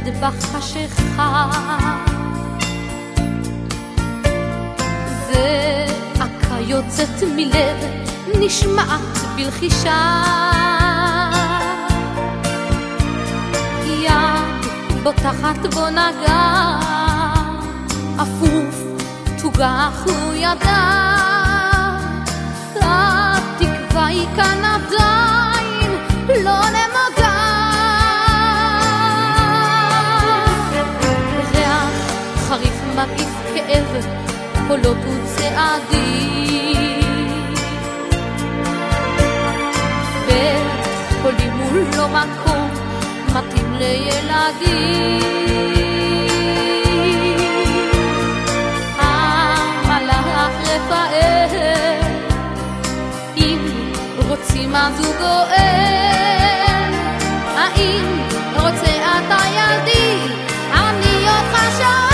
בחשיכה, זעקה יוצאת מלב נשמעת בלחישה, יד בוטחת בו נגע, אפוף תוגח הוא ידע, התקווה היא כאן עדיין לא נמוגה, ריח חריף מגיף כאב קולות וצעדים, בית חולים הוא לא מקום מתאים לילדים, המלאך רפאל אם רוצים אז הוא גואל, האם רוצה אתה ילדי אני אותך שואל,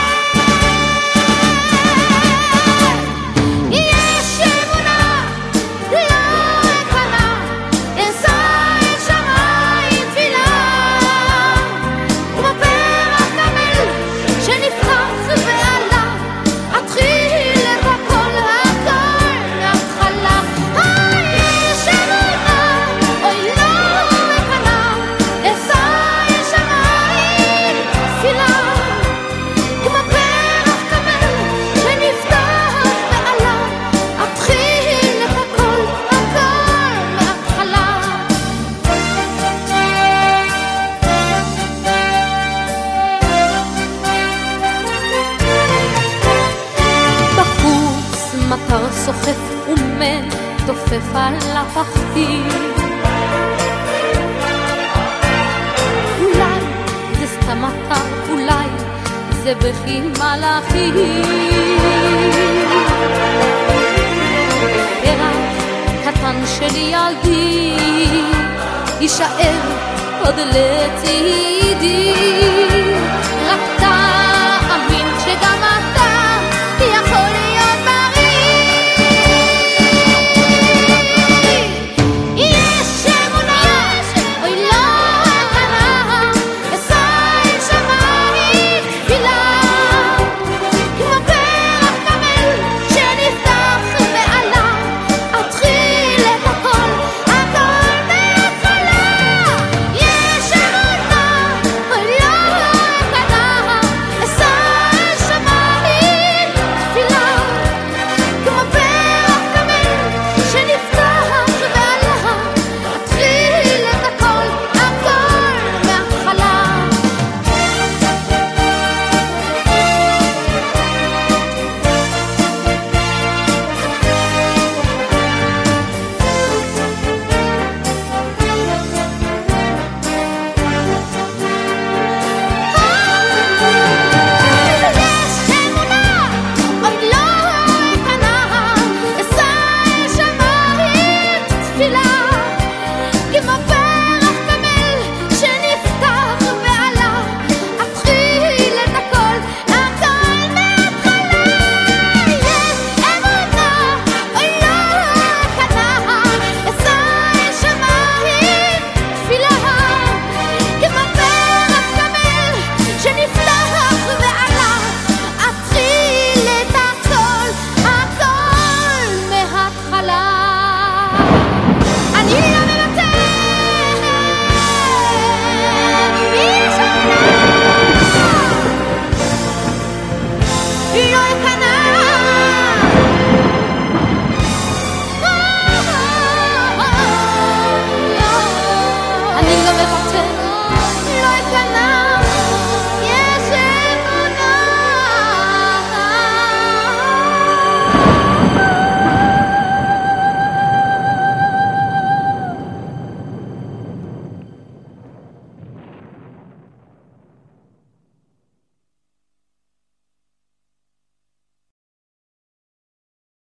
יש אמונה לא אכנה אשא אל שמיים תפילה, כמו פרח קמל שנפרח ועלה, אתחיל את הכל מההתחלה, יש אמונה אוי לא אכנה אשא אל שמיים תפילה, כמו פרח קמל שנפתח ועלה, אתחיל את הכל מההתחלה. בחוץ מטר סוחף ומן תופף על הפחים, אולי זה סתם מטר, אולי זה בכי מלאכים, פרח קטן של ילדי יישאר עוד לצידי,